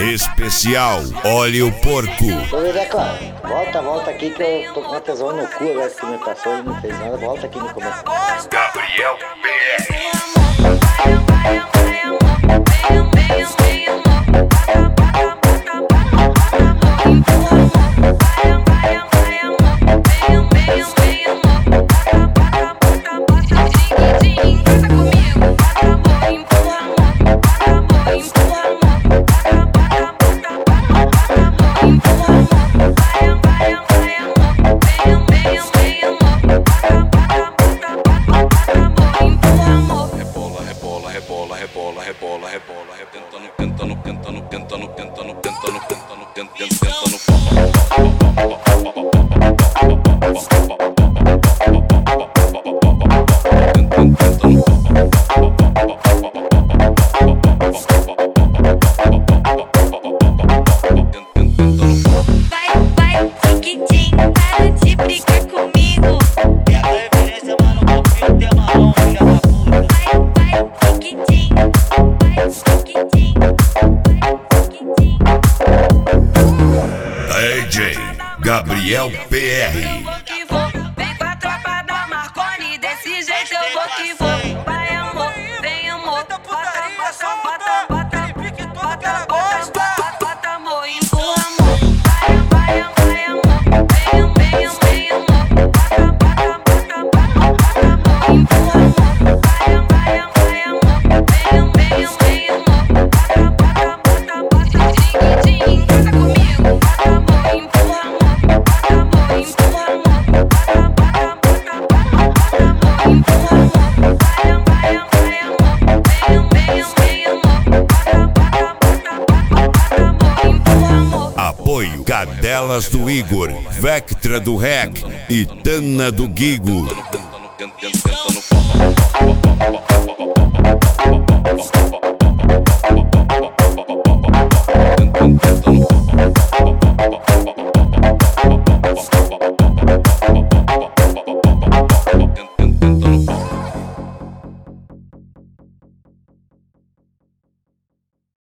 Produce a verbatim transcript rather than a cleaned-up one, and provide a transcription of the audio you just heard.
Especial Olha o Porco. Ô Rebeca, volta, volta aqui que eu tô com uma tesão no cu agora que tu me passou e não fez nada. Volta aqui no começo. Gabriel P R. Rebola, rebola, rebola, tentando, tentando, tentando, tentando, tentando, tentando, tentando, tentando, Vai, vai, tiquitim, para de brigar comigo. Pega a referência, mano, qual filho tem marrom, filha da puta. Vai, vai, tiquitim, vai, tiquitim, vai, tiquitim. D J Gabriel P R. Eu vou que vou, vem com a tropa da Marconi, desse jeito eu vou que vou. Vai amor, vem amor, bota, bota, bota, bota, bota, bota, bota amor, empurra amor. Vai, vai, vai amor, vem, vem, vem amor, bota, bota, bota, bota amor, empurra amor. Vai, vai, vai amor, vem, vem, vem amor, bota, bota, bota, tiquitim, canta comigo, bota amor, empurra amor, bota amor, empurra amor, bota, bota, bota, bota amor, empurra amor. Vai, vai, vai amor, vem, vem, vem amor, bota, bota, bota, bota amor, empurra amor. Apoio Cadelas do Igor, Vectra do Rec e Tana do Guigo. tentando,